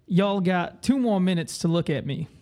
y'all got 2 more minutes to look at me.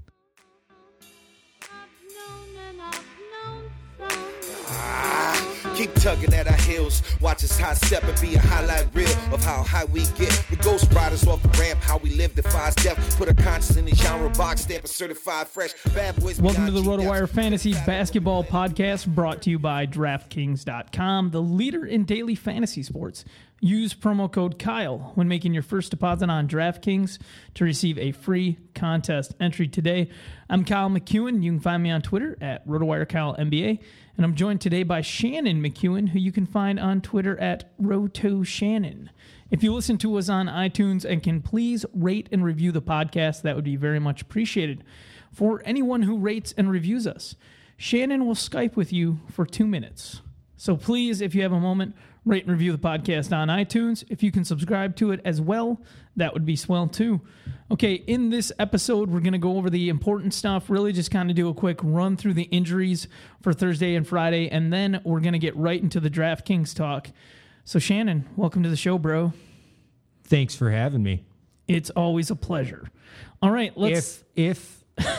Keep tugging at our heels. Watch us high step and be a highlight reel of how high we get. We ghost riders off the ramp, how we live defies death. Put a conscience in the genre box, stamp a certified fresh. Bad boys. Welcome to the RotoWire Fantasy Basketball Podcast, brought to you by DraftKings.com, the leader in daily fantasy sports. Use promo code Kyle when making your first deposit on DraftKings to receive a free contest entry today. I'm Kyle McEwen. You can find me on Twitter at RotoWireKyleNBA. And I'm joined today by Shannon McEwen, who you can find on Twitter at RotoShannon. If you listen to us on iTunes and can please rate and review the podcast, that would be very much appreciated. For anyone who rates and reviews us, Shannon will Skype with you for 2 minutes. So please, if you have a moment, rate and review the podcast on iTunes. If you can subscribe to it as well, that would be swell too. Okay, in this episode, we're going to go over the important stuff, really just kind of do a quick run through the injuries for Thursday and Friday, and then we're going to get right into the DraftKings talk. So Shannon, welcome to the show, bro. Thanks for having me. It's always a pleasure. All right, let's... If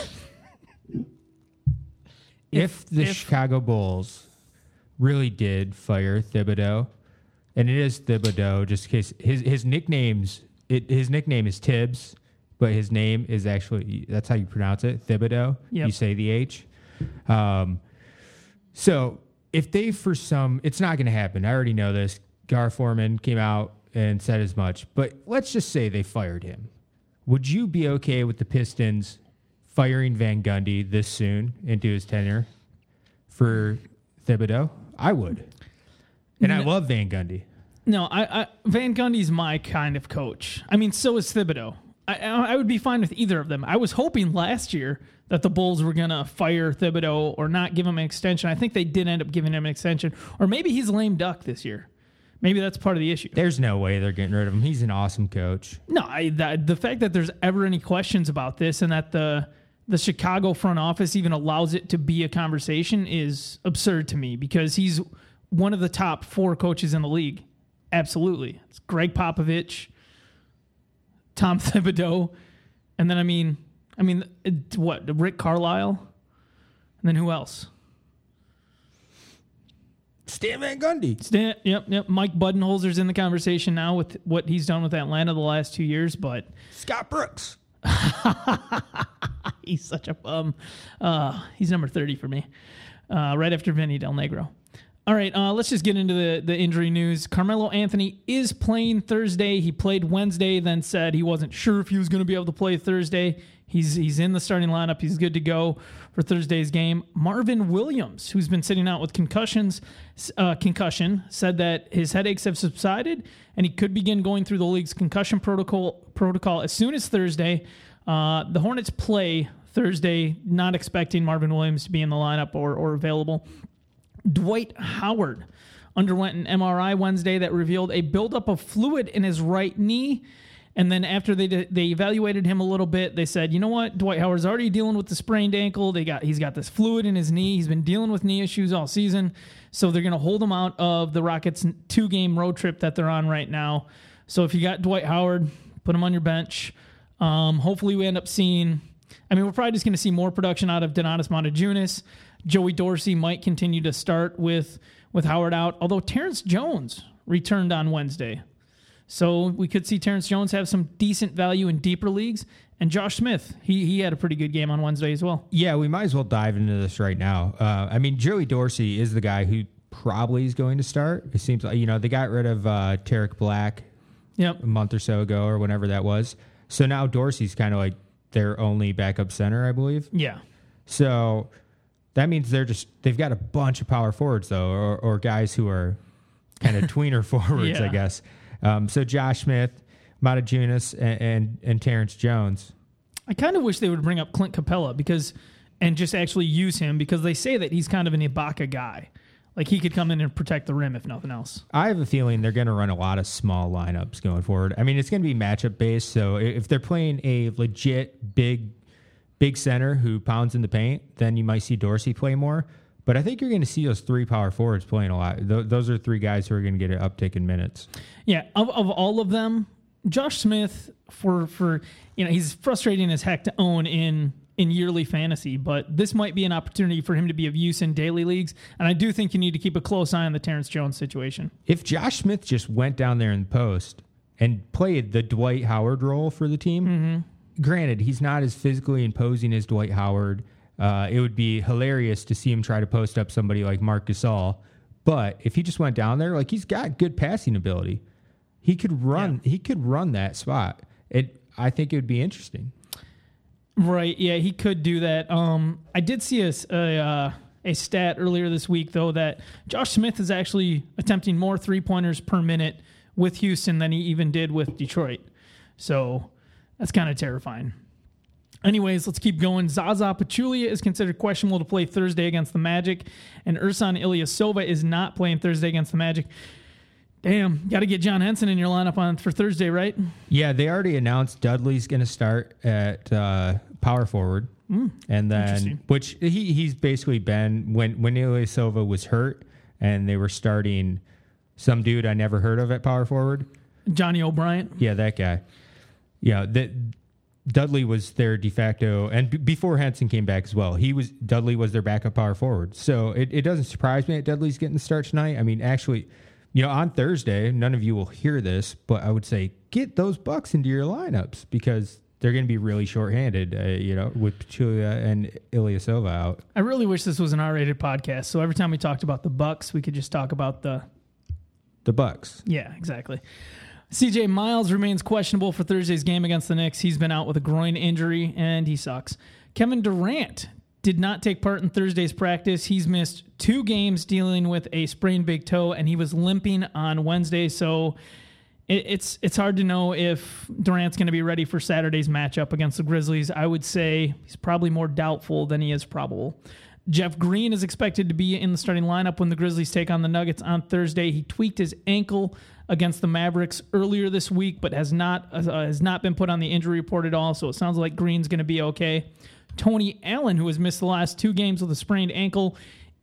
the Chicago Bulls really did fire Thibodeau, and it is Thibodeau, just in case his nickname is Tibbs, but his name is actually, that's how you pronounce it, Thibodeau. Yep. You say the H. So if they, it's not going to happen. I already know this. Gar Forman came out and said as much, but let's just say they fired him. Would you be okay with the Pistons firing Van Gundy this soon into his tenure for Thibodeau? I would. And I love Van Gundy. No, Van Gundy's my kind of coach. I mean, so is Thibodeau. I would be fine with either of them. I was hoping last year that the Bulls were going to fire Thibodeau or not give him an extension. I think they did end up giving him an extension. Or maybe he's a lame duck this year. Maybe that's part of the issue. There's no way they're getting rid of him. He's an awesome coach. No, the fact that there's ever any questions about this and that the Chicago front office even allows it to be a conversation is absurd to me, because he's one of the top 4 coaches in the league. Absolutely. It's Greg Popovich, Tom Thibodeau, and then I mean, Rick Carlisle, and then who else? Stan Van Gundy. Yep. Mike Budenholzer's in the conversation now with what he's done with Atlanta the last 2 years, but Scott Brooks. He's such a bum. He's number 30 for me, right after Vinny Del Negro. All right, let's just get into the injury news. Carmelo Anthony is playing Thursday. He played Wednesday, then said he wasn't sure if he was going to be able to play Thursday. He's in the starting lineup. He's good to go for Thursday's game. Marvin Williams, who's been sitting out with concussion, said that his headaches have subsided and he could begin going through the league's concussion protocol as soon as Thursday. The Hornets play Thursday, not expecting Marvin Williams to be in the lineup or available. Dwight Howard underwent an MRI Wednesday that revealed a buildup of fluid in his right knee. And then after they evaluated him a little bit, they said, you know what? Dwight Howard's already dealing with the sprained ankle. He's got this fluid in his knee. He's been dealing with knee issues all season. So they're going to hold him out of the Rockets' 2-game road trip that they're on right now. So if you got Dwight Howard, put him on your bench. Hopefully we end up seeing... we're probably just going to see more production out of Donatas Montjunas. Joey Dorsey might continue to start with Howard out, although Terrence Jones returned on Wednesday. So we could see Terrence Jones have some decent value in deeper leagues. And Josh Smith, he had a pretty good game on Wednesday as well. Yeah, we might as well dive into this right now. Joey Dorsey is the guy who probably is going to start. It seems like, they got rid of Tarek Black a month or so ago or whenever that was. So now Dorsey's kind of like their only backup center, I believe. Yeah. So that means they've got a bunch of power forwards, though, or guys who are kind of tweener forwards, I guess. So Josh Smith, Montjunas, and Terrence Jones. I kind of wish they would bring up Clint Capella and just actually use him, because they say that he's kind of an Ibaka guy. Like, he could come in and protect the rim, if nothing else. I have a feeling they're going to run a lot of small lineups going forward. It's going to be matchup based. So if they're playing a legit big center who pounds in the paint, then you might see Dorsey play more. But I think you're going to see those 3 power forwards playing a lot. Those are 3 guys who are going to get an uptick in minutes. Yeah, of all of them, Josh Smith, for he's frustrating as heck to own in yearly fantasy, but this might be an opportunity for him to be of use in daily leagues. And I do think you need to keep a close eye on the Terrence Jones situation. If Josh Smith just went down there in the post and played the Dwight Howard role for the team, granted, he's not as physically imposing as Dwight Howard. It would be hilarious to see him try to post up somebody like Marc Gasol. But if he just went down there, like, he's got good passing ability. He could run. Yeah. He could run that spot. I think it would be interesting. Right. Yeah, he could do that. I did see a stat earlier this week, though, that Josh Smith is actually attempting more 3-pointers per minute with Houston than he even did with Detroit. So that's kind of terrifying. Anyways, let's keep going. Zaza Pachulia is considered questionable to play Thursday against the Magic, and Ersan Ilyasova is not playing Thursday against the Magic. Damn, got to get John Henson in your lineup for Thursday, right? Yeah, they already announced Dudley's going to start at power forward, and then which he's basically been when Ilyasova was hurt, and they were starting some dude I never heard of at power forward, Johnny O'Brien. Yeah, that guy. Yeah, Dudley was their de facto, and before Henson came back as well, Dudley was their backup power forward. So it doesn't surprise me that Dudley's getting the start tonight. I mean, actually, on Thursday, none of you will hear this, but I would say get those Bucks into your lineups because they're going to be really shorthanded, with Pachulia and Ilyasova out. I really wish this was an R-rated podcast, so every time we talked about the Bucks, we could just talk about the Bucks. Yeah, exactly. CJ Miles remains questionable for Thursday's game against the Knicks. He's been out with a groin injury, and he sucks. Kevin Durant did not take part in Thursday's practice. He's missed 2 games dealing with a sprained big toe, and he was limping on Wednesday. So it's hard to know if Durant's going to be ready for Saturday's matchup against the Grizzlies. I would say he's probably more doubtful than he is probable. Jeff Green is expected to be in the starting lineup when the Grizzlies take on the Nuggets on Thursday. He tweaked his ankle against the Mavericks earlier this week, but has not been put on the injury report at all, so it sounds like Green's going to be okay. Tony Allen, who has missed the last 2 games with a sprained ankle,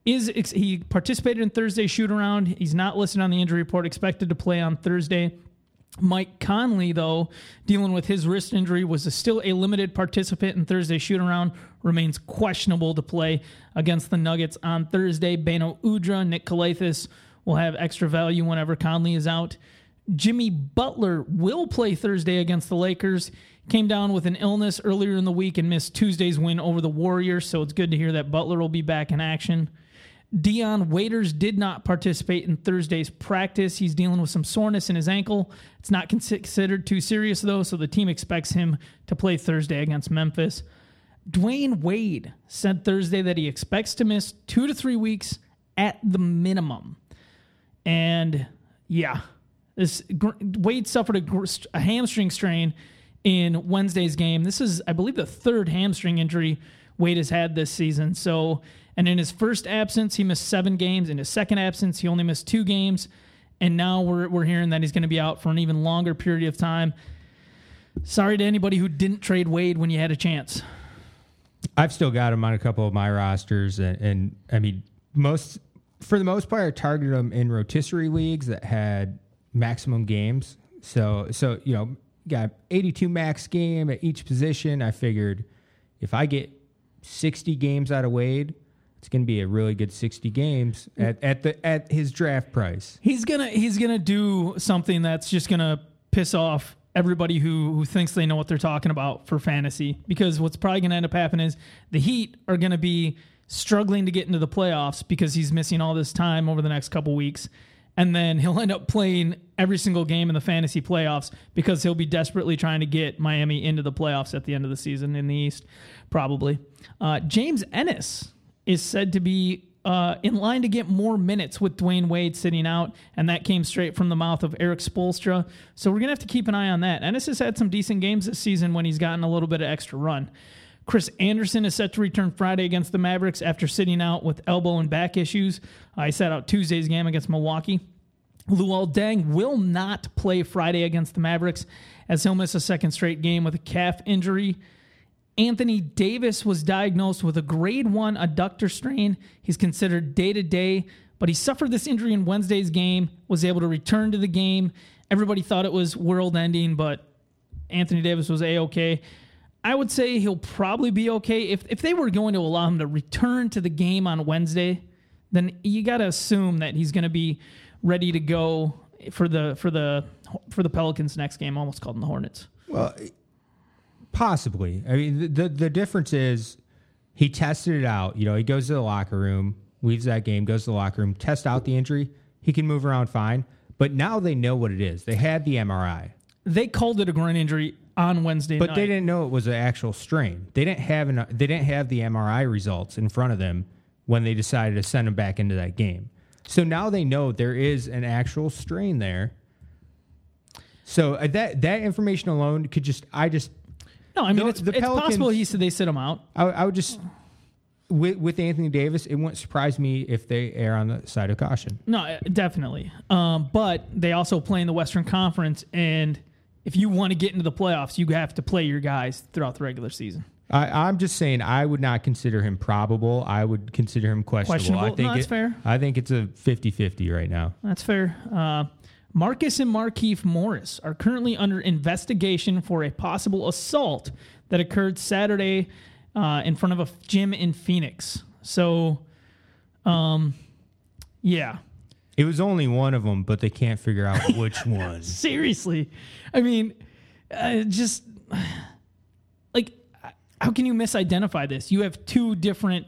he participated in Thursday's shoot-around. He's not listed on the injury report, expected to play on Thursday. Mike Conley, though, dealing with his wrist injury, was still a limited participant in Thursday's shoot-around, remains questionable to play against the Nuggets on Thursday. Beno Udrih, Nick Kalathis will have extra value whenever Conley is out. Jimmy Butler will play Thursday against the Lakers. Came down with an illness earlier in the week and missed Tuesday's win over the Warriors, so it's good to hear that Butler will be back in action. Dion Waiters did not participate in Thursday's practice. He's dealing with some soreness in his ankle. It's not considered too serious, though, so the team expects him to play Thursday against Memphis. Dwayne Wade said Thursday that he expects to miss 2 to 3 weeks at the minimum. And, yeah, Wade suffered a hamstring strain in Wednesday's game. This is, I believe, the 3rd hamstring injury Wade has had this season. And in his first absence, he missed 7 games. In his second absence, he only missed 2 games. And now we're hearing that he's going to be out for an even longer period of time. Sorry to anybody who didn't trade Wade when you had a chance. I've still got him on a couple of my rosters. And I mean, for the most part, I targeted him in rotisserie leagues that had maximum games. So got 82 max game at each position. I figured if I get 60 games out of Wade, it's going to be a really good 60 games at his draft price. He's gonna do something that's just gonna piss off everybody who thinks they know what they're talking about for fantasy, because what's probably gonna end up happening is the Heat are gonna be struggling to get into the playoffs because he's missing all this time over the next couple weeks. And then he'll end up playing every single game in the fantasy playoffs because he'll be desperately trying to get Miami into the playoffs at the end of the season in the East, probably. James Ennis is said to be in line to get more minutes with Dwayne Wade sitting out, and that came straight from the mouth of Eric Spoelstra. So we're going to have to keep an eye on that. Ennis has had some decent games this season when he's gotten a little bit of extra run. Chris Anderson is set to return Friday against the Mavericks after sitting out with elbow and back issues. He sat out Tuesday's game against Milwaukee. Luol Deng will not play Friday against the Mavericks as he'll miss a second straight game with a calf injury. Anthony Davis was diagnosed with a grade 1 adductor strain. He's considered day-to-day, but he suffered this injury in Wednesday's game, was able to return to the game. Everybody thought it was world-ending, but Anthony Davis was A-okay. I would say he'll probably be okay. If they were going to allow him to return to the game on Wednesday, then you got to assume that he's going to be ready to go for the Pelicans' next game. I almost called them the Hornets. Well, possibly. I mean, the difference is he tested it out. You know, he goes to the locker room, leaves that game, goes to the locker room, tests out the injury. He can move around fine. But now they know what it is. They had the MRI. They called it a groin injury on Wednesday night. But they didn't know it was an actual strain. They didn't have the MRI results in front of them when they decided to send him back into that game. So now they know there is an actual strain there. So that information alone could just no. I mean, it's possible they sit him out. I would just with Anthony Davis, it wouldn't surprise me if they err on the side of caution. No, definitely. But they also play in the Western Conference, and if you want to get into the playoffs, you have to play your guys throughout the regular season. I'm just saying I would not consider him probable. I would consider him questionable. I think that's fair. I think it's a 50-50 right now. That's fair. Marcus and Markieff Morris are currently under investigation for a possible assault that occurred Saturday in front of a gym in Phoenix. So, yeah. It was only one of them, but they can't figure out which one. Seriously. I mean, just like, how can you misidentify this? You have two different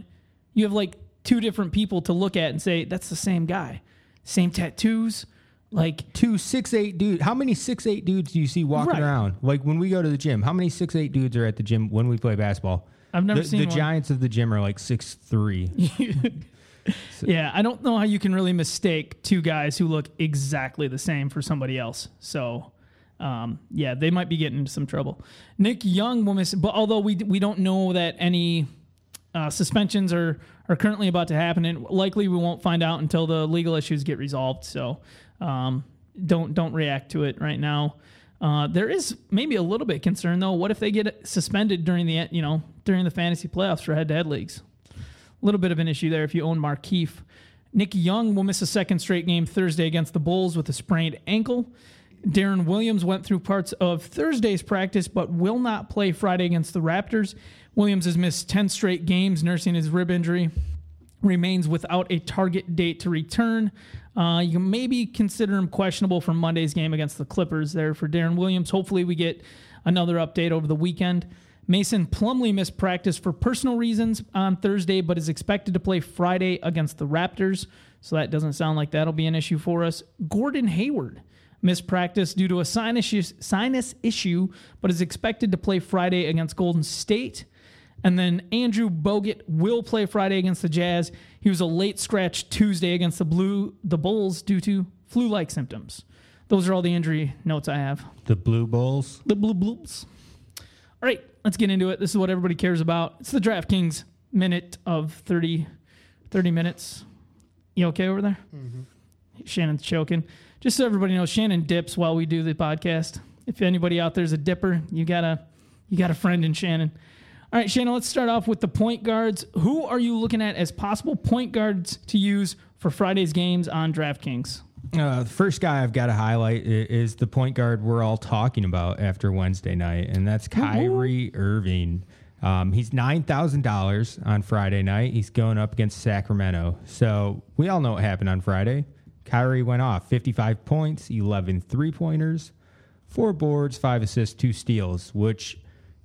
people to look at and say, that's the same guy. Same tattoos. Like 2 6'8" dudes. How many 6'8" dudes do you see walking around? Like when we go to the gym, how many 6'8" dudes are at the gym when we play basketball? I've never seen the one. Giants of the gym are like 6'3". Yeah, I don't know how you can really mistake two guys who look exactly the same for somebody else. So, yeah, they might be getting into some trouble. Nick Young will miss, but although we don't know that any suspensions are currently about to happen, and likely we won't find out until the legal issues get resolved. So, don't react to it right now. There is maybe a little bit concern though. What if they get suspended during the fantasy playoffs for head-to-head leagues? A little bit of an issue there if you own Markieff. Nick Young will miss a second straight game Thursday against the Bulls with a sprained ankle. Darren Williams went through parts of Thursday's practice but will not play Friday against the Raptors. Williams has missed 10 straight games nursing his rib injury. Remains without a target date to return. You can maybe consider him questionable for Monday's game against the Clippers there for Darren Williams. Hopefully we get another update over the weekend. Mason Plumlee missed practice for personal reasons on Thursday, but is expected to play Friday against the Raptors, so that doesn't sound like that'll be an issue for us. Gordon Hayward missed practice due to a sinus issue, but is expected to play Friday against Golden State. And then Andrew Bogut will play Friday against the Jazz. He was a late scratch Tuesday against the Bulls due to flu-like symptoms. Those are all the injury notes I have. The Blue Bulls? The Blue Bulls. All right, let's get into it. This is what everybody cares about. It's the DraftKings minute of 30 minutes. You okay over there? Mm-hmm. Shannon's choking. Just so everybody knows, Shannon dips while we do the podcast. If anybody out there's a dipper, you got a friend in Shannon. All right, Shannon, let's start off with the point guards. Who are you looking at as possible point guards to use for Friday's games on DraftKings? The first guy I've got to highlight is the point guard we're all talking about after Wednesday night, and that's Kyrie Irving. He's $9,000 on Friday night. He's going up against Sacramento. So we all know what happened on Friday. Kyrie went off 55 points, 11 3-pointers, 4 boards, 5 assists, 2 steals, which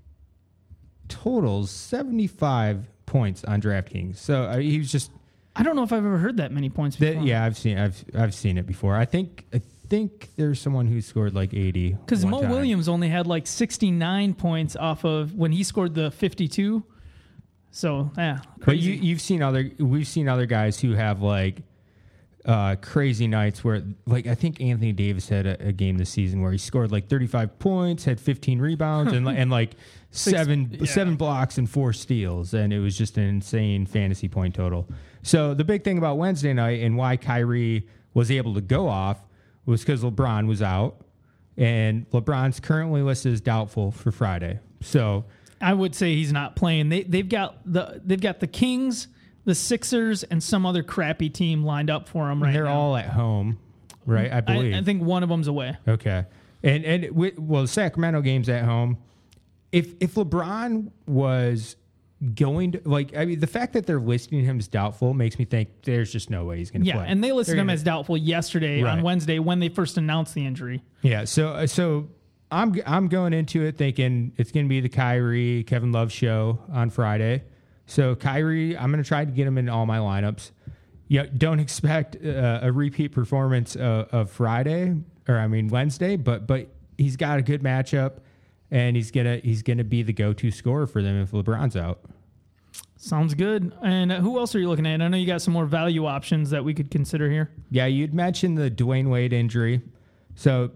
totals 75 points on DraftKings. So he was just... I don't know if I've ever heard that many points before. Yeah, I've seen it before. I think there's someone who scored like 80. Because Mo Williams only had like 69 points off of when he scored the 52. So yeah, crazy. But we've seen other guys who have like crazy nights where, like, I think Anthony Davis had a game this season where he scored like 35 points, had 15 rebounds, and like seven blocks and 4 steals, and it was just an insane fantasy point total. So the big thing about Wednesday night and why Kyrie was able to go off was because LeBron was out, and LeBron's currently listed as doubtful for Friday. So I would say he's not playing. They've got the Kings, the Sixers, and some other crappy team lined up for him right now. They're all at home, right? I believe. I think one of them's away. Okay. The Sacramento game's at home. If LeBron was going to, the fact that they're listing him as doubtful makes me think there's just no way he's going to play. Yeah, and they listed him as doubtful yesterday on Wednesday when they first announced the injury. Yeah, so I'm going into it thinking it's going to be the Kyrie, Kevin Love show on Friday. So Kyrie, I'm going to try to get him in all my lineups. Yeah, don't expect a repeat performance of Wednesday, but he's got a good matchup. And he's gonna be the go-to scorer for them if LeBron's out. Sounds good. And who else are you looking at? I know you got some more value options that we could consider here. Yeah, you'd mentioned the Dwayne Wade injury. So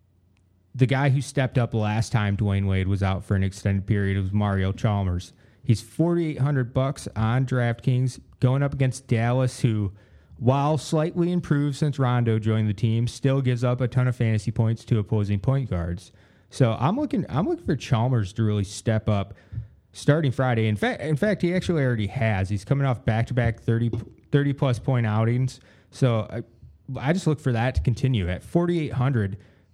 the guy who stepped up last time Dwayne Wade was out for an extended period was Mario Chalmers. He's $4,800 on DraftKings going up against Dallas, who, while slightly improved since Rondo joined the team, still gives up a ton of fantasy points to opposing point guards. So I'm looking for Chalmers to really step up starting Friday. In fact, he actually already has. He's coming off back-to-back 30-plus point outings. So I just look for that to continue. At 4,800,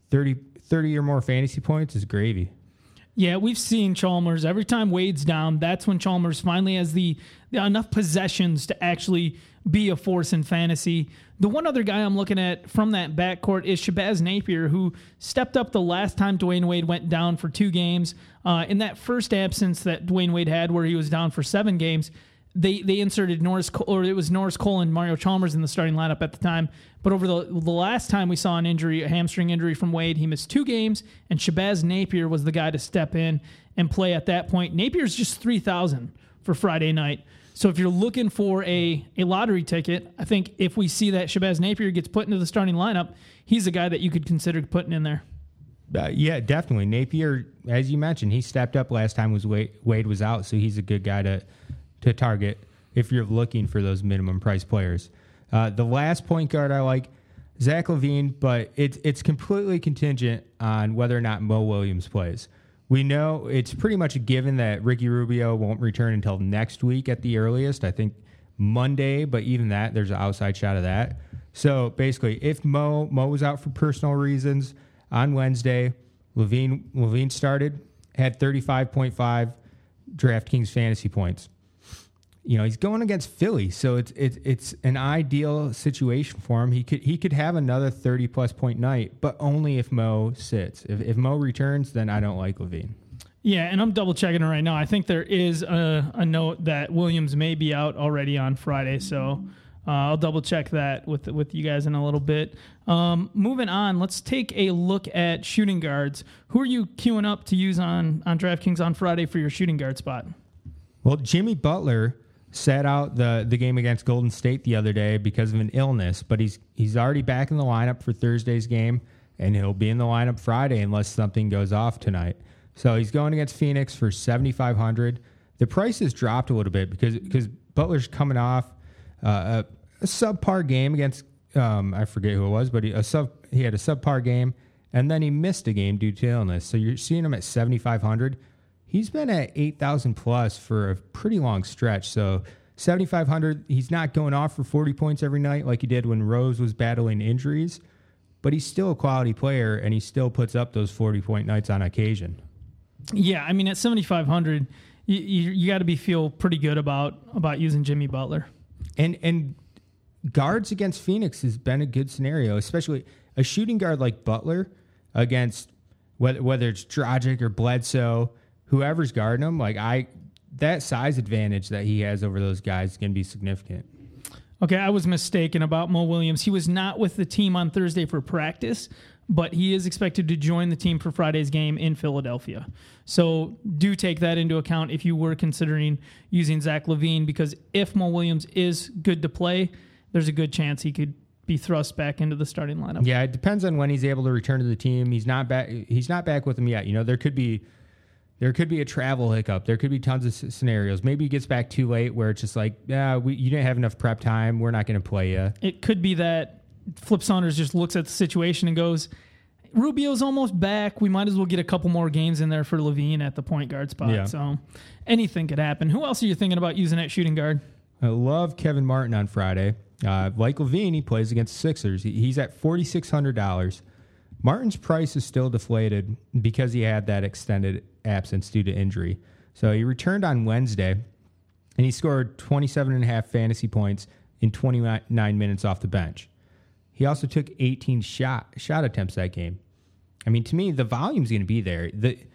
30 or more fantasy points is gravy. Yeah, we've seen Chalmers. Every time Wade's down, that's when Chalmers finally has the enough possessions to actually be a force in fantasy. The one other guy I'm looking at from that backcourt is Shabazz Napier, who stepped up the last time Dwayne Wade went down for 2 games. In that first absence that Dwayne Wade had where he was down for 7 games, they inserted Norris Cole and Mario Chalmers in the starting lineup at the time. But over the last time we saw a hamstring injury from Wade, he missed 2 games, and Shabazz Napier was the guy to step in and play at that point. Napier's just $3,000 for Friday night. So if you're looking for a lottery ticket, I think if we see that Shabazz Napier gets put into the starting lineup, he's a guy that you could consider putting in there. Yeah, definitely. Napier, as you mentioned, he stepped up last time Wade was out, so he's a good guy to target if you're looking for those minimum price players. The last point guard I like, Zach LaVine, but it's completely contingent on whether or not Mo Williams plays. We know it's pretty much a given that Ricky Rubio won't return until next week at the earliest. I think Monday, but even that, there's an outside shot of that. So basically, if Mo was out for personal reasons on Wednesday, LaVine started, had 35.5 DraftKings fantasy points. You know, he's going against Philly, so it's an ideal situation for him. He could have another 30-plus point night, but only if Mo sits. If Mo returns, then I don't like LaVine. Yeah, and I'm double-checking it right now. I think there is a note that Williams may be out already on Friday, so I'll double-check that with you guys in a little bit. Moving on, let's take a look at shooting guards. Who are you queuing up to use on DraftKings on Friday for your shooting guard spot? Well, Jimmy Butler sat out the game against Golden State the other day because of an illness, but he's already back in the lineup for Thursday's game, and he'll be in the lineup Friday unless something goes off tonight. So he's going against Phoenix for $7,500. The price has dropped a little bit because Butler's coming off a subpar game against I forget who it was, but he had a subpar game, and then he missed a game due to illness. So you're seeing him at $7,500. He's been at 8,000 plus for a pretty long stretch. So 7,500, he's not going off for 40 points every night like he did when Rose was battling injuries, but he's still a quality player, and he still puts up those 40-point nights on occasion. Yeah, I mean, at 7,500, you got to feel pretty good about using Jimmy Butler. And guards against Phoenix has been a good scenario, especially a shooting guard like Butler against whether it's Dragic or Bledsoe, whoever's guarding him, that size advantage that he has over those guys is going to be significant. Okay, I was mistaken about Mo Williams. He was not with the team on Thursday for practice, but he is expected to join the team for Friday's game in Philadelphia. So do take that into account if you were considering using Zach LaVine, because if Mo Williams is good to play, there's a good chance he could be thrust back into the starting lineup. Yeah, it depends on when he's able to return to the team. He's not back with them yet. You know, there could be a travel hiccup. There could be tons of scenarios. Maybe he gets back too late where it's just like, you didn't have enough prep time. We're not going to play you. It could be that Flip Saunders just looks at the situation and goes, Rubio's almost back. We might as well get a couple more games in there for LaVine at the point guard spot. Yeah. So anything could happen. Who else are you thinking about using at shooting guard? I love Kevin Martin on Friday. Like LaVine, he plays against Sixers. He's at $4,600. Martin's price is still deflated because he had that extended absence due to injury. So he returned on Wednesday, and he scored 27.5 fantasy points in 29 minutes off the bench. He also took 18 shot attempts that game. I mean, to me, the volume's going to be there.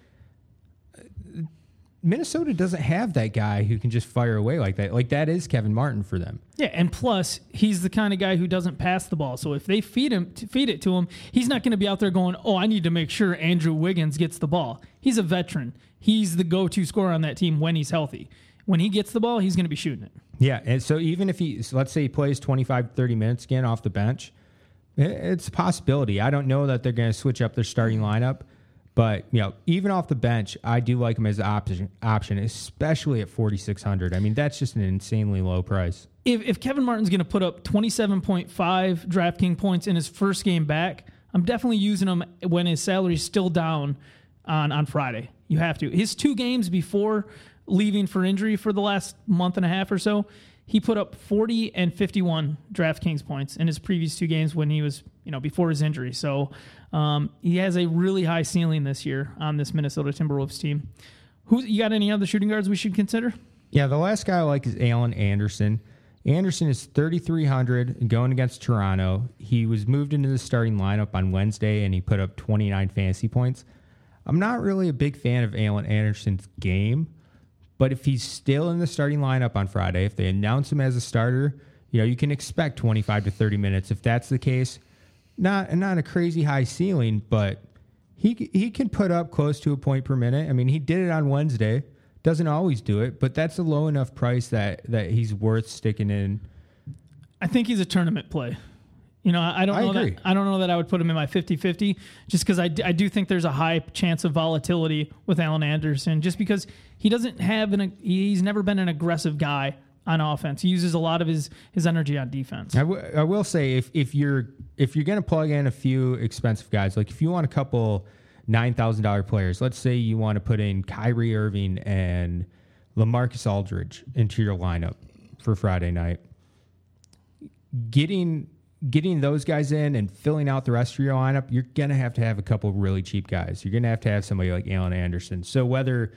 Minnesota doesn't have that guy who can just fire away like that. Like, that is Kevin Martin for them. Yeah, and plus, he's the kind of guy who doesn't pass the ball. So if they feed it to him, he's not going to be out there going, oh, I need to make sure Andrew Wiggins gets the ball. He's a veteran. He's the go-to scorer on that team when he's healthy. When he gets the ball, he's going to be shooting it. Yeah, and so even if let's say he plays 25, 30 minutes again off the bench, it's a possibility. I don't know that they're going to switch up their starting lineup. But, even off the bench, I do like him as an option, especially at 4,600. I mean, that's just an insanely low price. If Kevin Martin's going to put up 27.5 DraftKings points in his first game back, I'm definitely using him when his salary's still down on Friday. You have to. His 2 games before leaving for injury for the last month and a half or so, he put up 40 and 51 DraftKings points in his previous 2 games when he was, before his injury. So he has a really high ceiling this year on this Minnesota Timberwolves team. You got any other shooting guards we should consider? Yeah, the last guy I like is Alan Anderson. Anderson is 3,300 going against Toronto. He was moved into the starting lineup on Wednesday, and he put up 29 fantasy points. I'm not really a big fan of Alan Anderson's game, but if he's still in the starting lineup on Friday, if they announce him as a starter, you can expect 25 to 30 minutes. If that's the case, not a crazy high ceiling, but he can put up close to a point per minute. I mean, he did it on Wednesday. Doesn't always do it, but that's a low enough price that he's worth sticking in. I think he's a tournament play. I don't know that I would put him in my 50-50 just because I do think there's a high chance of volatility with Alan Anderson just because he doesn't have he's never been an aggressive guy on offense. He uses a lot of his energy on defense. I will say if you're going to plug in a few expensive guys, like if you want a couple $9,000 players, let's say you want to put in Kyrie Irving and LaMarcus Aldridge into your lineup for Friday night, getting those guys in and filling out the rest of your lineup, you're going to have a couple really cheap guys. You're going to have somebody like Alan Anderson. So whether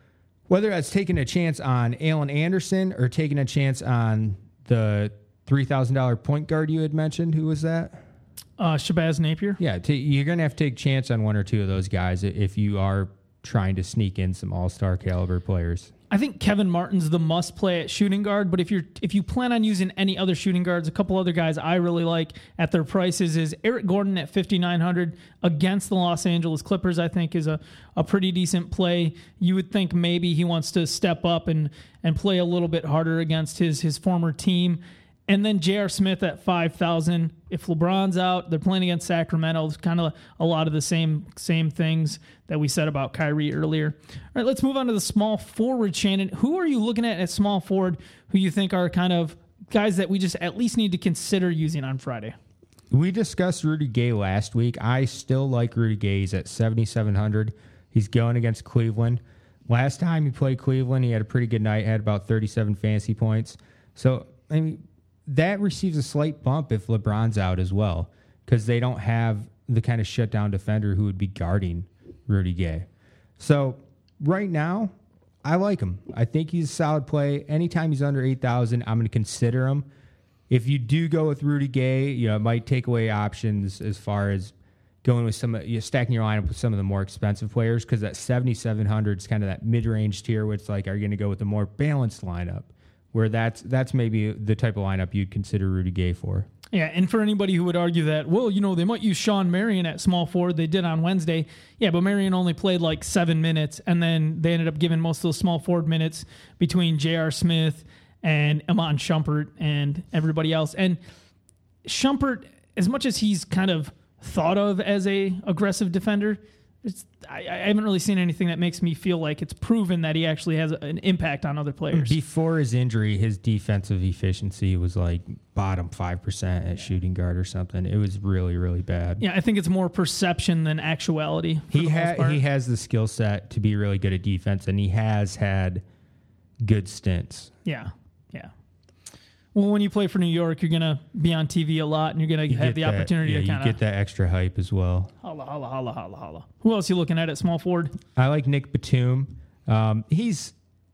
that's taking a chance on Alan Anderson or taking a chance on the $3,000 point guard you had mentioned, who was that? Shabazz Napier. Yeah, you're going to have to take a chance on one or two of those guys if you are trying to sneak in some all-star caliber players. I think Kevin Martin's the must play at shooting guard, but if you plan on using any other shooting guards, a couple other guys I really like at their prices is Eric Gordon at 5,900 against the Los Angeles Clippers. I think is a pretty decent play. You would think maybe he wants to step up and play a little bit harder against his former team. And then J.R. Smith at 5,000. If LeBron's out, they're playing against Sacramento. It's kind of a lot of the same things that we said about Kyrie earlier. All right, let's move on to the small forward, Shannon. Who are you looking at small forward who you think are kind of guys that we just at least need to consider using on Friday? We discussed Rudy Gay last week. I still like Rudy Gay. He's at 7,700. He's going against Cleveland. Last time he played Cleveland, he had a pretty good night, had about 37 fantasy points. So, I mean, that receives a slight bump if LeBron's out as well, because they don't have the kind of shutdown defender who would be guarding Rudy Gay. So right now, I like him. I think he's a solid play. Anytime he's under 8,000, I'm going to consider him. If you do go with Rudy Gay, it might take away options as far as going with stacking your lineup with some of the more expensive players, because that 7,700 is kind of that mid-range tier where it's like, are you going to go with a more balanced lineup? Where that's maybe the type of lineup you'd consider Rudy Gay for. Yeah, and for anybody who would argue that, well, they might use Sean Marion at small forward. They did on Wednesday. Yeah, but Marion only played like 7 minutes, and then they ended up giving most of those small forward minutes between J.R. Smith and Iman Shumpert and everybody else. And Shumpert, as much as he's kind of thought of as a aggressive defender, I haven't really seen anything that makes me feel like it's proven that he actually has an impact on other players. Before his injury, his defensive efficiency was like bottom 5% at shooting guard or something. It was really, really bad. Yeah, I think it's more perception than actuality. He has the skill set to be really good at defense, and he has had good stints. Yeah. Well, when you play for New York, you're going to be on TV a lot, and you're going to have the opportunity to kind of... you get that extra hype as well. Holla, holla, holla, holla, holla. Who else are you looking at small forward? I like Nick Batum. He's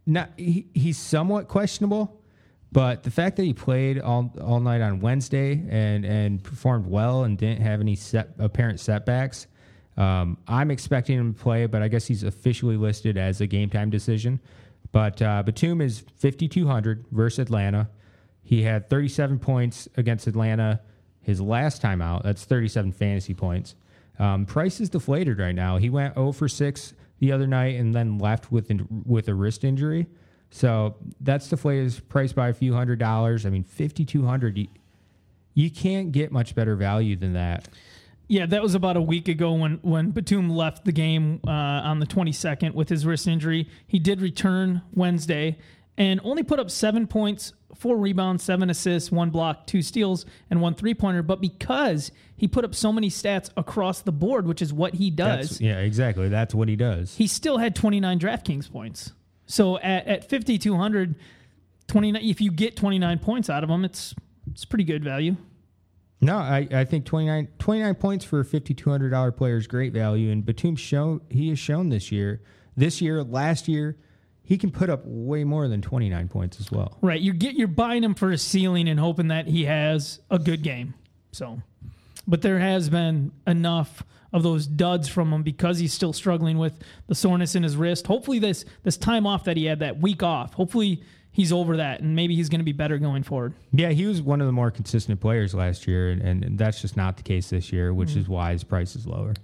somewhat questionable, but the fact that he played all night on Wednesday and performed well and didn't have any apparent setbacks, I'm expecting him to play, but I guess he's officially listed as a game-time decision. But Batum is 5,200 versus Atlanta. He had 37 points against Atlanta his last time out. That's 37 fantasy points. Price is deflated right now. He went 0 for 6 the other night and then left with a wrist injury. So that's deflated his price by a few $100s. I mean, 5,200. You can't get much better value than that. Yeah, that was about a week ago when Batum left the game on the 22nd with his wrist injury. He did return Wednesday and only put up 7 points, 4 rebounds, 7 assists, 1 block, 2 steals, and 1 3-pointer. But because he put up so many stats across the board, which is what he does. Yeah, exactly. That's what he does. He still had 29 DraftKings points. So at 5,200, 29, if you get 29 points out of him, it's pretty good value. No, I think 29 points for a $5,200 player is great value. And Batum he has shown this year, last year, he can put up way more than 29 points as well. Right. You're buying him for a ceiling and hoping that he has a good game. So, but there has been enough of those duds from him because he's still struggling with the soreness in his wrist. Hopefully this time off that he had, that week off, hopefully he's over that and maybe he's going to be better going forward. Yeah, he was one of the more consistent players last year, and that's just not the case this year, which is why his price is lower.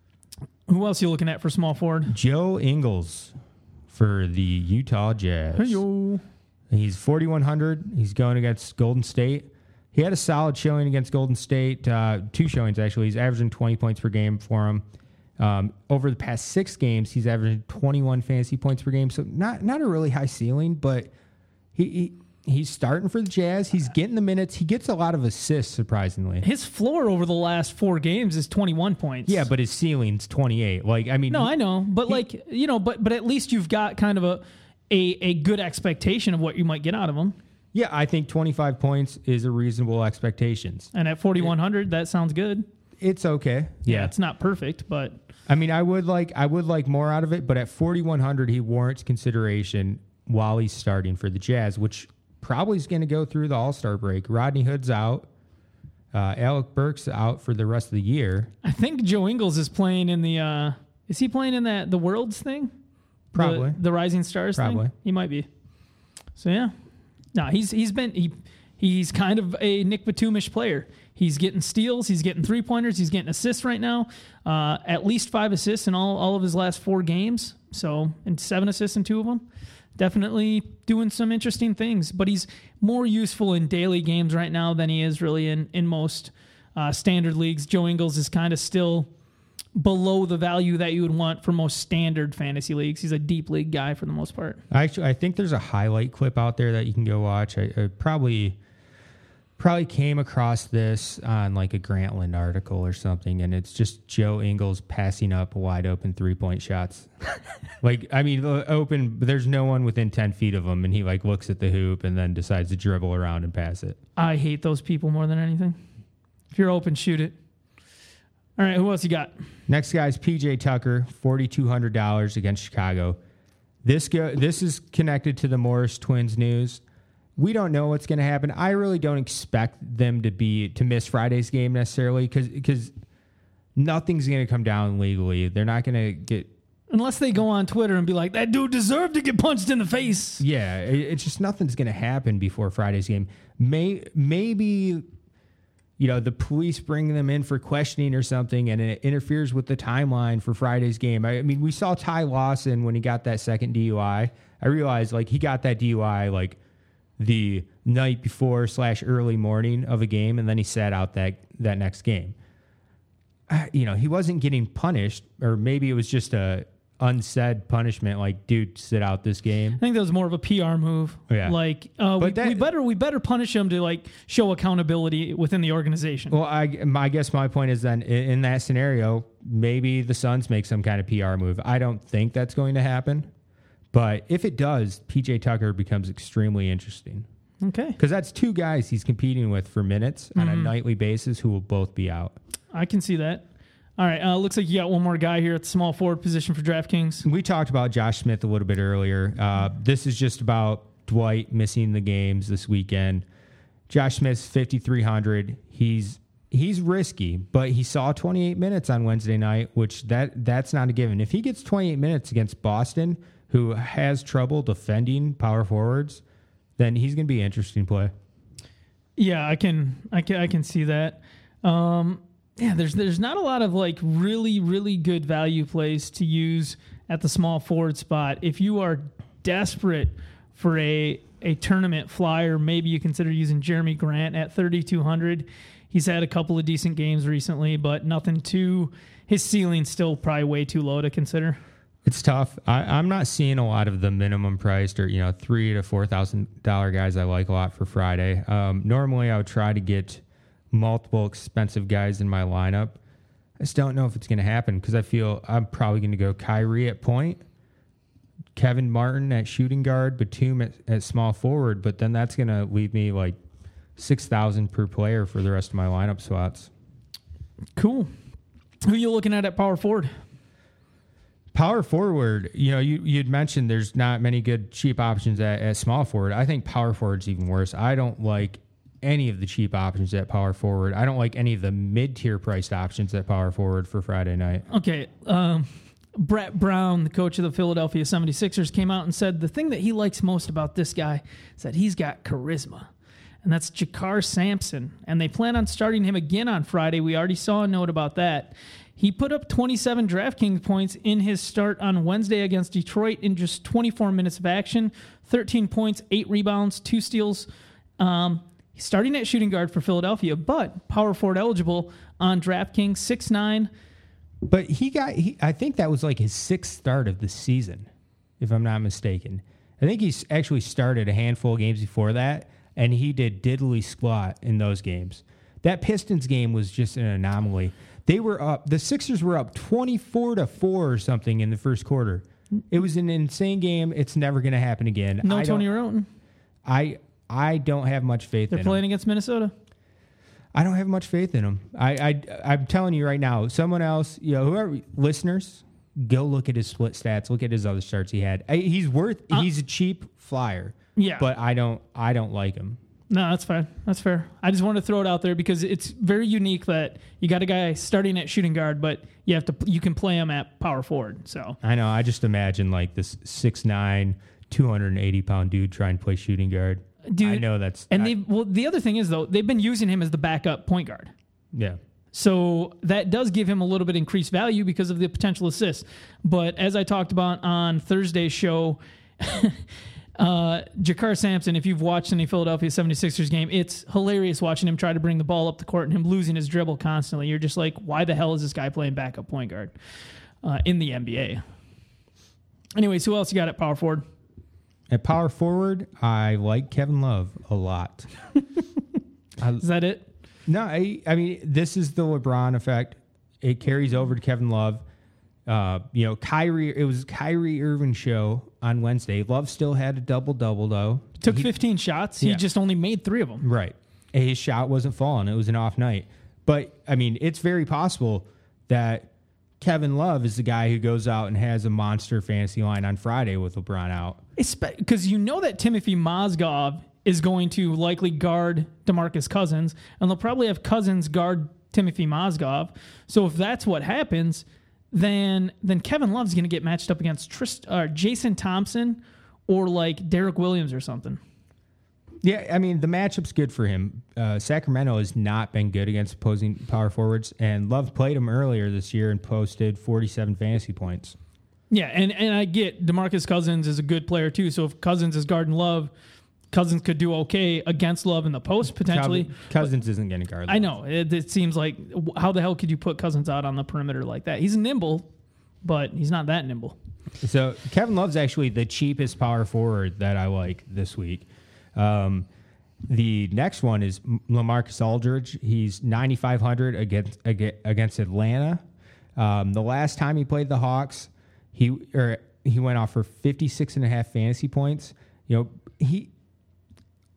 Who else are you looking at for small forward? Joe Ingles for the Utah Jazz. Hey-yo. He's 4,100. He's going against Golden State. He had a solid showing against Golden State, 2 showings actually. He's averaging 20 points per game for him. Over the past 6 games, he's averaging 21 fantasy points per game. So not a really high ceiling, but he's starting for the Jazz. He's getting the minutes. He gets a lot of assists, surprisingly. His floor over the last 4 games is 21 points. Yeah, but his ceiling's 28. No, I know, but but at least you've got kind of a good expectation of what you might get out of him. Yeah, I think 25 points is a reasonable expectations. And at 4,100, that sounds good. It's okay. Yeah, it's not perfect, but I mean, I would like more out of it, but at 4,100, he warrants consideration while he's starting for the Jazz, which probably is going to go through the All-Star break. Rodney Hood's out. Alec Burks out for the rest of the year. I think Joe Ingles is playing in the. Is he playing in the Worlds thing? Probably the Rising Stars. Probably thing? He might be. So yeah, no, he's kind of a Nick Batumish player. He's getting steals, he's getting 3-pointers, he's getting assists right now. At least 5 assists in all of his last 4 games. So, and 7 assists in 2 of them. Definitely doing some interesting things, but he's more useful in daily games right now than he is really in most standard leagues. Joe Ingles is kind of still below the value that you would want for most standard fantasy leagues. He's a deep league guy for the most part. Actually, I think there's a highlight clip out there that you can go watch. I probably came across this on like a Grantland article or something, and it's just Joe Ingles passing up wide open 3-point shots. Open, but there's no one within 10 feet of him, and he looks at the hoop and then decides to dribble around and pass it. I hate those people more than anything. If you're open, shoot it. All right, who else you got? Next guy's PJ Tucker, $4,200 against Chicago. This is connected to the Morris Twins news. We don't know what's going to happen. I really don't expect them to miss Friday's game necessarily because nothing's going to come down legally. They're not going to get... Unless they go on Twitter and be like, that dude deserved to get punched in the face. Yeah, it's just nothing's going to happen before Friday's game. Maybe... the police bring them in for questioning or something, and it interferes with the timeline for Friday's game. I mean, we saw Ty Lawson when he got that second DUI. I realized, he got that DUI, the night before / early morning of a game, and then he sat out that next game. He wasn't getting punished, or maybe it was just a unsaid punishment, dude, sit out this game. I think that was more of a PR move. Yeah. We better punish him to show accountability within the organization. Well, I guess my point is then in that scenario, maybe the Suns make some kind of PR move. I don't think that's going to happen, but if it does, PJ Tucker becomes extremely interesting. Okay. Because that's two guys he's competing with for minutes on a nightly basis who will both be out. I can see that. All right. Looks like you got one more guy here at the small forward position for DraftKings. We talked about Josh Smith a little bit earlier. This is just about Dwight missing the games this weekend. Josh Smith's 5,300. He's risky, but he saw 28 minutes on Wednesday night, which that's not a given. If he gets 28 minutes against Boston, who has trouble defending power forwards, then he's going to be an interesting play. Yeah, I can see that. There's not a lot of like really, really good value plays to use at the small forward spot. If you are desperate for a tournament flyer, maybe you consider using Jeremy Grant at 3,200. He's had a couple of decent games recently, but nothing too. His ceiling's still probably way too low to consider. It's tough. I'm not seeing a lot of the minimum priced or $3,000 to $4,000 guys I like a lot for Friday. Normally, I would try to get multiple expensive guys in my lineup. I just don't know if it's going to happen because I feel I'm probably going to go Kyrie at point, Kevin Martin at shooting guard, Batum at small forward, but then that's going to leave me like $6,000 per player for the rest of my lineup slots. Cool. Who are you looking at power forward? Power forward, you'd mentioned there's not many good cheap options at small forward. I think power forward's even worse. I don't like any of the cheap options at power forward. I don't like any of the mid-tier priced options at power forward for Friday night. Okay. Brett Brown, the coach of the Philadelphia 76ers, came out and said the thing that he likes most about this guy is that he's got charisma. And that's Jakar Sampson. And they plan on starting him again on Friday. We already saw a note about that. He put up 27 DraftKings points in his start on Wednesday against Detroit in just 24 minutes of action. 13 points, 8 rebounds, 2 steals. He's starting at shooting guard for Philadelphia, but power forward eligible on DraftKings, 6'9". But I think that was like his 6th start of the season, if I'm not mistaken. I think he's actually started a handful of games before that, and he did diddly squat in those games. That Pistons game was just an anomaly. They were up. The Sixers were up 24-4 or something in the first quarter. It was an insane game. It's never going to happen again. No Tony Roten. I don't have much faith in them. They're playing against Minnesota. I don't have much faith in them. I'm telling you right now, someone else, whoever, listeners, go look at his split stats. Look at his other starts he had. He's a cheap flyer. Yeah. But I don't like him. No, that's fine. That's fair. I just wanted to throw it out there because it's very unique that you got a guy starting at shooting guard, but you can play him at power forward. So I know. I just imagine like this 6'9", 280-pound dude trying to play shooting guard. Dude, I know that's... And the other thing is, though, they've been using him as the backup point guard. Yeah. So that does give him a little bit increased value because of the potential assists. But as I talked about on Thursday's show, Jakar Sampson, if you've watched any Philadelphia 76ers game, it's hilarious watching him try to bring the ball up the court and him losing his dribble constantly. You're just like, why the hell is this guy playing backup point guard in the NBA? Anyways, who else you got at power forward? At power forward, I like Kevin Love a lot. Is that it? No, I mean, this is the LeBron effect. It carries over to Kevin Love. It was Kyrie Irving show on Wednesday. Love still had a double-double, though. Took 15 shots. He just only made 3 of them. Right. His shot wasn't falling. It was an off night. But, I mean, it's very possible that Kevin Love is the guy who goes out and has a monster fantasy line on Friday with LeBron out. Because you know that Timothy Mozgov is going to likely guard DeMarcus Cousins, and they'll probably have Cousins guard Timothy Mozgov. So if that's what happens, then Kevin Love's going to get matched up against Jason Thompson or like Derek Williams or something. Yeah, I mean, the matchup's good for him. Sacramento has not been good against opposing power forwards, and Love played him earlier this year and posted 47 fantasy points. Yeah, and I get DeMarcus Cousins is a good player too, so if Cousins is guarding Love, Cousins could do okay against Love in the post, potentially. Cousins isn't going to guard Love. I know. It seems like, how the hell could you put Cousins out on the perimeter like that? He's nimble, but he's not that nimble. So Kevin Love's actually the cheapest power forward that I like this week. The next one is LaMarcus Aldridge. He's 9,500 against Atlanta. The last time he played the Hawks, he went off for 56.5 fantasy points.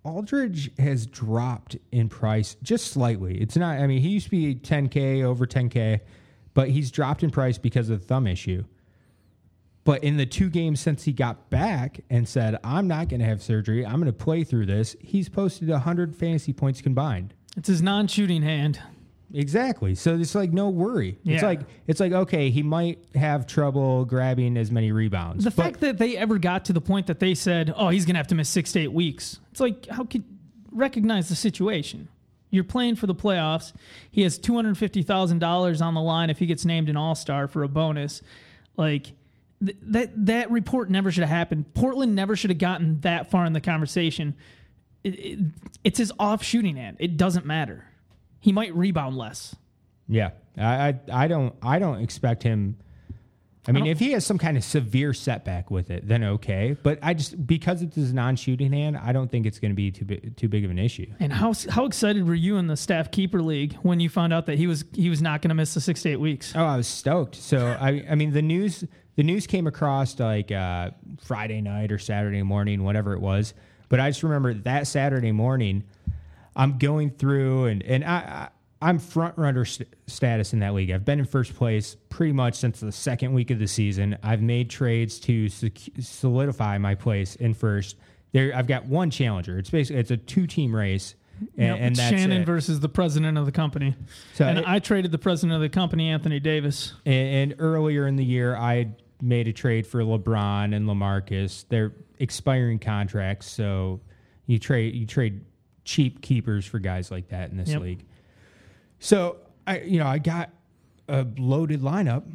Aldridge has dropped in price just slightly. It's not, I mean, he used to be 10K, over 10K, but he's dropped in price because of the thumb issue. But in the 2 games since he got back and said, I'm not going to have surgery, I'm going to play through this, he's posted 100 fantasy points combined. It's his non-shooting hand. Exactly. So it's like no worry. Yeah. It's like okay, he might have trouble grabbing as many rebounds. The fact that they ever got to the point that they said, "Oh, he's going to have to miss 6 to 8 weeks." It's like, how could recognize the situation? You're playing for the playoffs. He has $250,000 on the line if he gets named an All-Star for a bonus. Like that report never should have happened. Portland never should have gotten that far in the conversation. It's his off shooting hand. It doesn't matter. He might rebound less. Yeah, I don't expect him. I mean, if he has some kind of severe setback with it, then okay. But because it's his non-shooting hand, I don't think it's going to be too big of an issue. And how excited were you in the staff keeper league when you found out that he was not going to miss the 6 to 8 weeks? Oh, I was stoked. So I mean, the news came across like Friday night or Saturday morning, whatever it was. But I just remember that Saturday morning, I'm going through and I'm front runner status in that league. I've been in first place pretty much since the second week of the season. I've made trades to solidify my place in first. I've got one challenger. It's a 2-team race. And that's Shannon versus the president of the company. So I traded the president of the company, Anthony Davis. And earlier in the year, I made a trade for LeBron and LaMarcus. They're expiring contracts, so you trade cheap keepers for guys like that in this league. So I got a loaded lineup.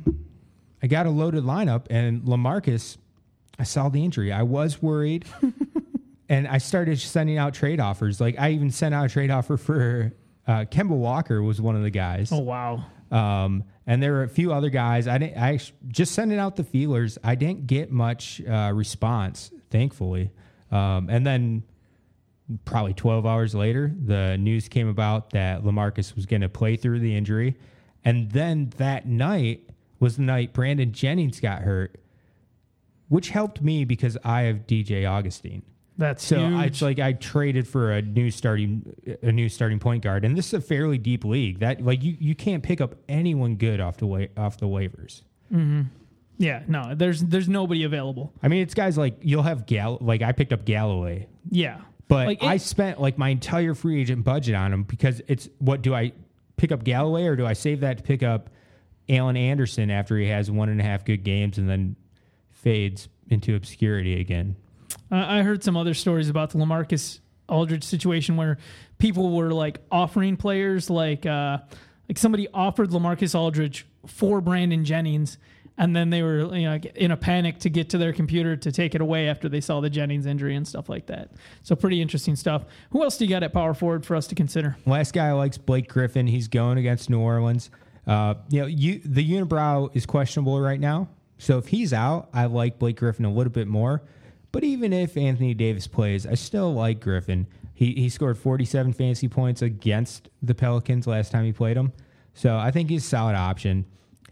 And LaMarcus, I saw the injury. I was worried. And I started sending out trade offers. Like I even sent out a trade offer for Kemba Walker was one of the guys. Oh wow. And there were a few other guys. I just sending out the feelers. I didn't get much response, thankfully. And then probably 12 hours later, the news came about that LaMarcus was going to play through the injury. And then that night was the night Brandon Jennings got hurt, which helped me because I have DJ Augustine. That's so huge. It's like I traded for a new starting point guard, and this is a fairly deep league. That like you can't pick up anyone good off the waivers. Mm-hmm. Yeah, no, there's nobody available. I mean, it's guys like you'll have like I picked up Galloway. Yeah, but I spent like my entire free agent budget on him because it's what do I pick up Galloway or do I save that to pick up Allen Anderson after he has 1.5 good games and then fades into obscurity again? I heard some other stories about the LaMarcus Aldridge situation where people were like offering players like somebody offered LaMarcus Aldridge for Brandon Jennings, and then they were in a panic to get to their computer to take it away after they saw the Jennings injury and stuff like that. So pretty interesting stuff. Who else do you got at power forward for us to consider? Last guy I likes Blake Griffin. He's going against New Orleans. The unibrow is questionable right now. So if he's out, I like Blake Griffin a little bit more. But even if Anthony Davis plays, I still like Griffin. He scored 47 fantasy points against the Pelicans last time he played them. So I think he's a solid option.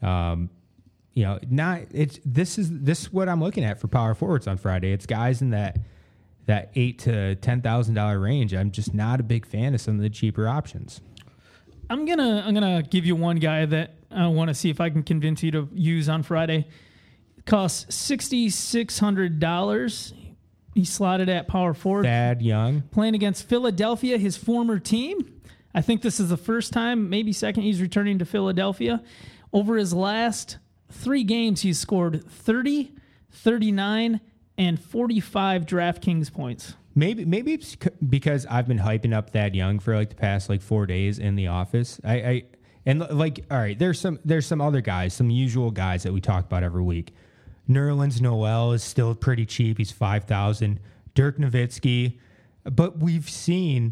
This is what I'm looking at for power forwards on Friday. It's guys in that $8,000 to $10,000 range. I'm just not a big fan of some of the cheaper options. I'm gonna give you one guy that I want to see if I can convince you to use on Friday. Costs $6,600. He slotted at power forward. Thad Young. Playing against Philadelphia, his former team. I think this is the first time, maybe second, he's returning to Philadelphia. Over his last 3 games, he's scored 30, 39, and 45 DraftKings points. Maybe it's because I've been hyping up Thad Young for like the past 4 days in the office. All right, there's some other guys, some usual guys that we talk about every week. Nerlens Noel is still pretty cheap. He's $5,000. Dirk Nowitzki. But we've seen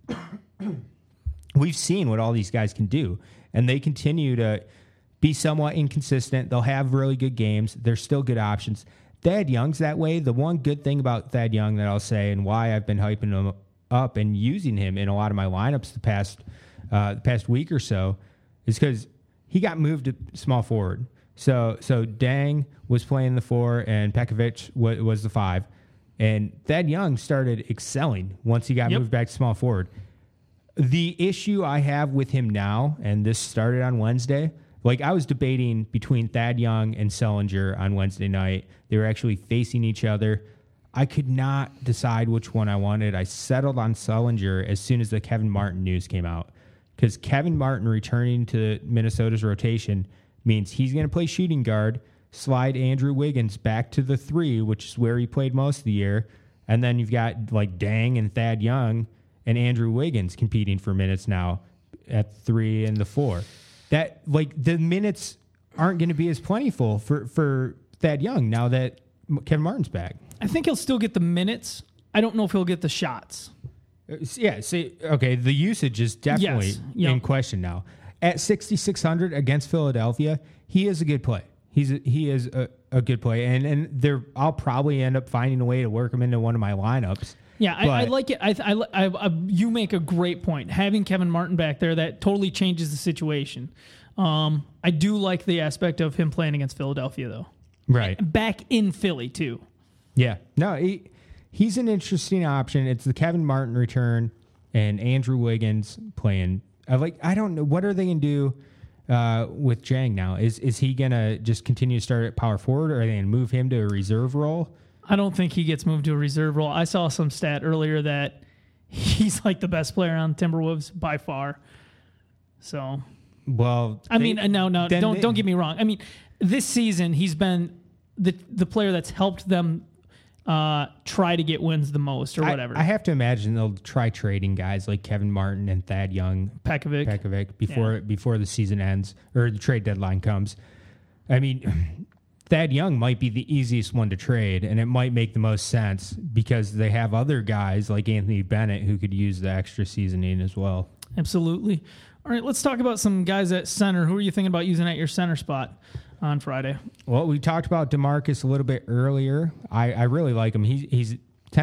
what all these guys can do. And they continue to be somewhat inconsistent. They'll have really good games. They're still good options. Thad Young's that way. The one good thing about Thad Young that I'll say and why I've been hyping him up and using him in a lot of my lineups the past week or so is because he got moved to small forward. So Dang was playing the 4 and Pekovic was the 5. And Thad Young started excelling once he got moved back to small forward. The issue I have with him now, and this started on Wednesday, like I was debating between Thad Young and Sullinger on Wednesday night. They were actually facing each other. I could not decide which one I wanted. I settled on Sullinger as soon as the Kevin Martin news came out, because Kevin Martin returning to Minnesota's rotation means he's going to play shooting guard, slide Andrew Wiggins back to the 3, which is where he played most of the year, and then you've got like Dang and Thad Young and Andrew Wiggins competing for minutes now at 3 and the 4. That, like, the minutes aren't going to be as plentiful for Thad Young now that Kevin Martin's back. I think he'll still get the minutes. I don't know if he'll get the shots. Yeah, okay, the usage is definitely in question now. At 6,600 against Philadelphia, he is a good play. He is a good play, and I'll probably end up finding a way to work him into one of my lineups. Yeah, I like it. You make a great point. Having Kevin Martin back there, that totally changes the situation. I do like the aspect of him playing against Philadelphia, though. Right. Back in Philly, too. Yeah. No, he's an interesting option. It's the Kevin Martin return and Andrew Wiggins playing. I don't know. What are they going to do with Jang now? Is he going to just continue to start at power forward, or are they going to move him to a reserve role? I don't think he gets moved to a reserve role. I saw some stat earlier that he's like the best player on Timberwolves by far. So, well, don't get me wrong. I mean, this season he's been the player that's helped them try to get wins the most, or whatever. I have to imagine they'll try trading guys like Kevin Martin and Thad Young, Pekovic before the season ends or the trade deadline comes. I mean, Thad Young might be the easiest one to trade, and it might make the most sense because they have other guys like Anthony Bennett who could use the extra seasoning as well. Absolutely. All right, let's talk about some guys at center. Who are you thinking about using at your center spot on Friday? Well, we talked about DeMarcus a little bit earlier. I really like him. He's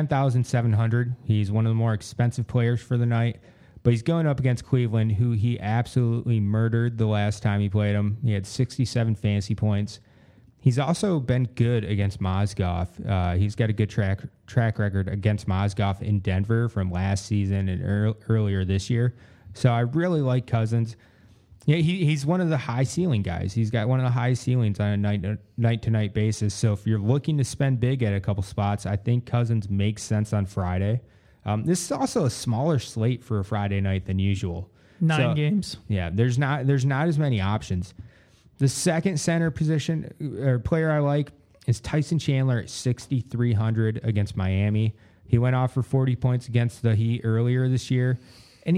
10,700. He's one of the more expensive players for the night, but he's going up against Cleveland, who he absolutely murdered the last time he played him. He had 67 fantasy points. He's also been good against Mozgov. He's got a good track record against Mozgov in Denver from last season and earlier this year. So I really like Cousins. Yeah, he's one of the high ceiling guys. He's got one of the high ceilings on a night to night basis. So if you're looking to spend big at a couple spots, I think Cousins makes sense on Friday. This is also a smaller slate for a Friday night than usual. 9 games. Yeah, there's not as many options. The second center position or player I like is Tyson Chandler at 6,300 against Miami. He went off for 40 points against the Heat earlier this year, and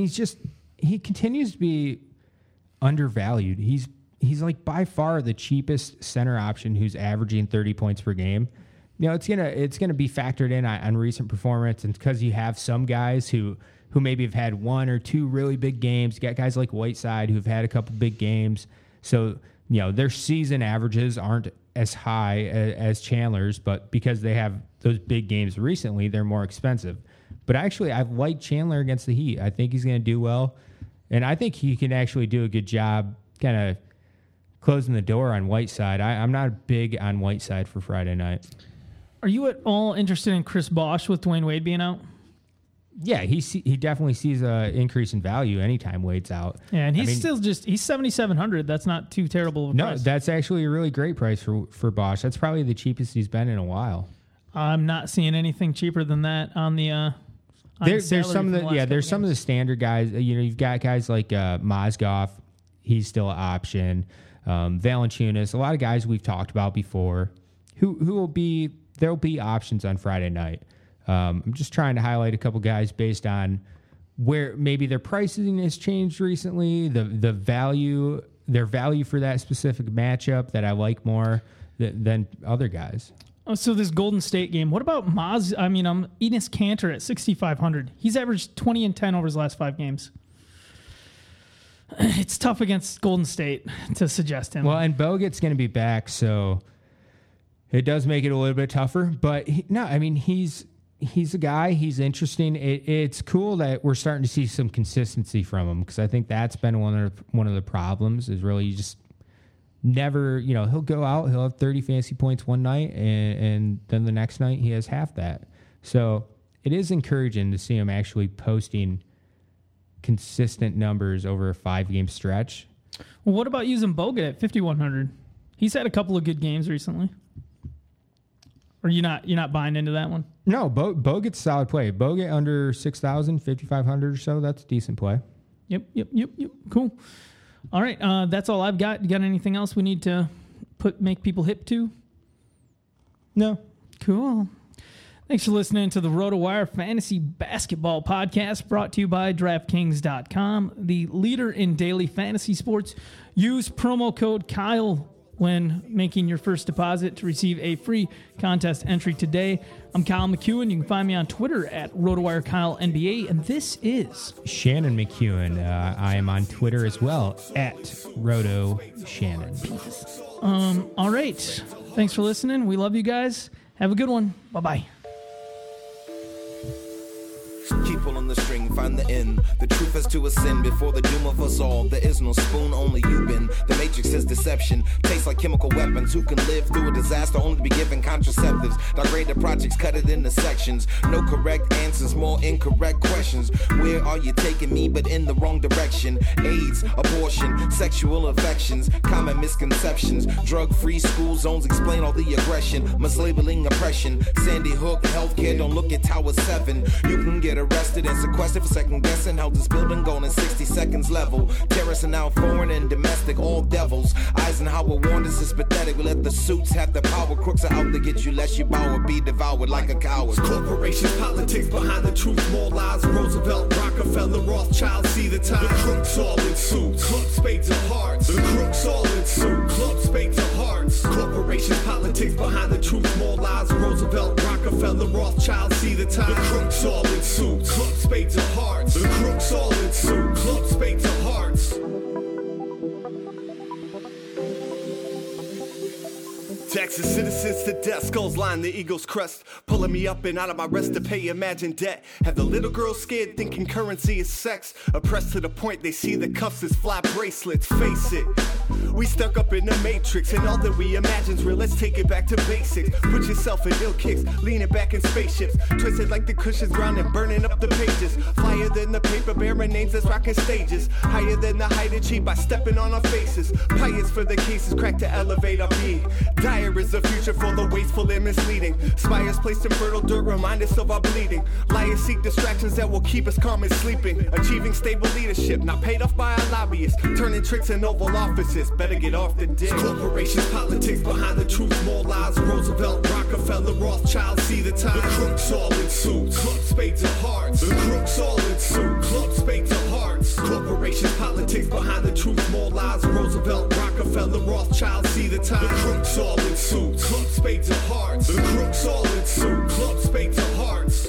he continues to be undervalued. He's like by far the cheapest center option who's averaging 30 points per game. You know, it's gonna be factored in on recent performance, and because you have some guys who maybe have had 1 or 2 really big games. You got guys like Whiteside who've had a couple big games, so you know their season averages aren't as high as Chandler's, but because they have those big games recently, they're more expensive. But actually, I like Chandler against the Heat. I think he's going to do well, and I think he can actually do a good job kind of closing the door on Whiteside. I'm not big on Whiteside for Friday night. Are you at all interested in Chris Bosh with Dwayne Wade being out? Yeah, he definitely sees an increase in value anytime Wade's out. Yeah, and he's 7,700. That's not too terrible of a price. No, that's actually a really great price for Bosh. That's probably the cheapest he's been in a while. I'm not seeing anything cheaper than that on the. There's some of the standard guys. You know, you've got guys like Mozgov. He's still an option. Valanciunas, a lot of guys we've talked about before, there'll be options on Friday night. I'm just trying to highlight a couple guys based on where maybe their pricing has changed recently, their value for that specific matchup that I like more than other guys. Oh, so this Golden State game, what about Enes Kanter at 6,500? He's averaged 20 and 10 over his last 5 games. It's tough against Golden State to suggest him. Well, and Bogut's going to be back, so it does make it a little bit tougher. But he's a guy. He's interesting. It's cool that we're starting to see some consistency from him, because I think that's been one of the problems is really you just never, he'll go out, he'll have 30 fantasy points one night, and then the next night he has half that. So it is encouraging to see him actually posting consistent numbers over a 5-game stretch. Well, what about using Bogut at 5,100? He's had a couple of good games recently. Or you're not buying into that one? No, Bogut's solid play. Bogut under 6,000, 5,500 or so. That's a decent play. Yep. Cool. All right, that's all I've got. You got anything else we need to make people hip to? No. Cool. Thanks for listening to the RotoWire Fantasy Basketball Podcast, brought to you by DraftKings.com, the leader in daily fantasy sports. Use promo code Kyle when making your first deposit to receive a free contest entry today. I'm Kyle McEwen. You can find me on Twitter at RotoWireKyleNBA, and this is Shannon McEwen. I am on Twitter as well at RotoShannon. All right. Thanks for listening. We love you guys. Have a good one. Bye-bye. Keep pulling the string, find the end. The truth has to ascend before the doom of us all. There is no spoon, only you been. The matrix is deception. Tastes like chemical weapons. Who can live through a disaster only to be given contraceptives? Degraded projects, cut it into sections. No correct answers, more incorrect questions. Where are you taking me, but in the wrong direction? AIDS, abortion, sexual infections, common misconceptions. Drug-free school zones explain all the aggression. Mislabeling oppression. Sandy Hook, healthcare, don't look at Tower 7. You can get arrested and sequestered for second guessing how this building going in 60 seconds level. Terrorists are now foreign and domestic, all devils. Eisenhower warned us it's pathetic. We let the suits have the power. Crooks are out to get you, lest you bow or be devoured like a coward. Corporations, politics behind the truth, more lies. Roosevelt, Rockefeller, Rothschild, see the time. The crooks all in suits, club spades of hearts. The crooks all in suits, club spades of hearts. Corporations, politics behind the truth, more lies. Roosevelt, Rockefeller, Rothschild, see the time. The crooks all in suits, club spades of hearts. The crooks all in suits, club spades of hearts. Texas citizens to death, skulls line the eagle's crest, pulling me up and out of my rest to pay imagined debt. Have the little girls scared thinking currency is sex, oppressed to the point they see the cuffs as flat bracelets. Face it, we stuck up in the matrix and all that we imagine's real. Let's take it back to basics. Put yourself in ill kicks, leaning back in spaceships, twisted like the cushions ground and burning up the pages. Flyer than the paper bearing names that's rocking stages, higher than the height achieved by stepping on our faces. Pious for the cases cracked to elevate our being. Dire is the future for the wasteful and misleading. Spires placed in fertile dirt remind us of our bleeding. Liars seek distractions that will keep us calm and sleeping. Achieving stable leadership, not paid off by our lobbyists. Turning tricks in Oval Offices, better get off the dick. Corporations, politics behind the truth, more lies. Roosevelt, Rockefeller, Rothschild, see the time. The crooks all in suits, club spades of hearts. The crooks all in suits, club spades of hearts. Corporations, politics behind the truth, more lies. Roosevelt, Rockefeller, Rothschild, see the time. The crooks all in suits, club spades of hearts. The crooks all in suits, club spades of hearts.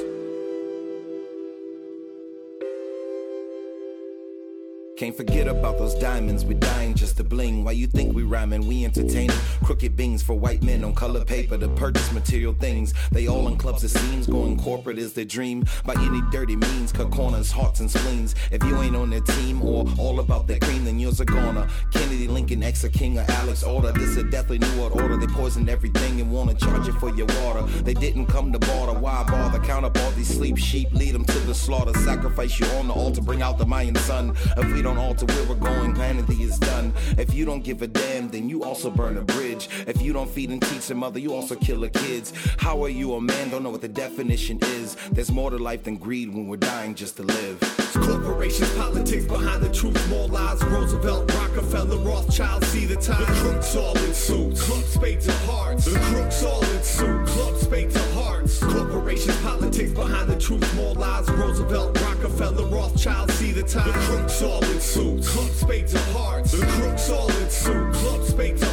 Can't forget about those diamonds, we dying just to bling. Why you think we rhyming, we entertaining. Crooked beans for white men on color paper to purchase material things. They all in clubs, it seems, going corporate is their dream. By any dirty means, cut corners, hearts and spleens. If you ain't on their team or all about that cream, then yours are gonna. Kennedy, Lincoln, X, or King, or Alex order. This a deathly new world order. They poisoned everything and wanna charge you for your water. They didn't come to barter, why bother? Count up all these sleep sheep, lead them to the slaughter. Sacrifice you on the altar, bring out the Mayan sun. If we don't alter where we're going, humanity is done. If you don't give a damn, then you also burn a bridge. If you don't feed and teach a mother, you also kill her kids. How are you a man? Don't know what the definition is. There's more to life than greed when we're dying just to live. Corporations, politics behind the truth, more lies. Roosevelt, Rockefeller, Rothschild, see the time. The crooks all in suits, club spades of hearts. The crooks all in suits, club spades of hearts. Corporations, politics behind the truth, more lies. Roosevelt, Rockefeller, Rothschild, see the time. The crooks all in suits, club spades of hearts. The crooks all in suits, club spades of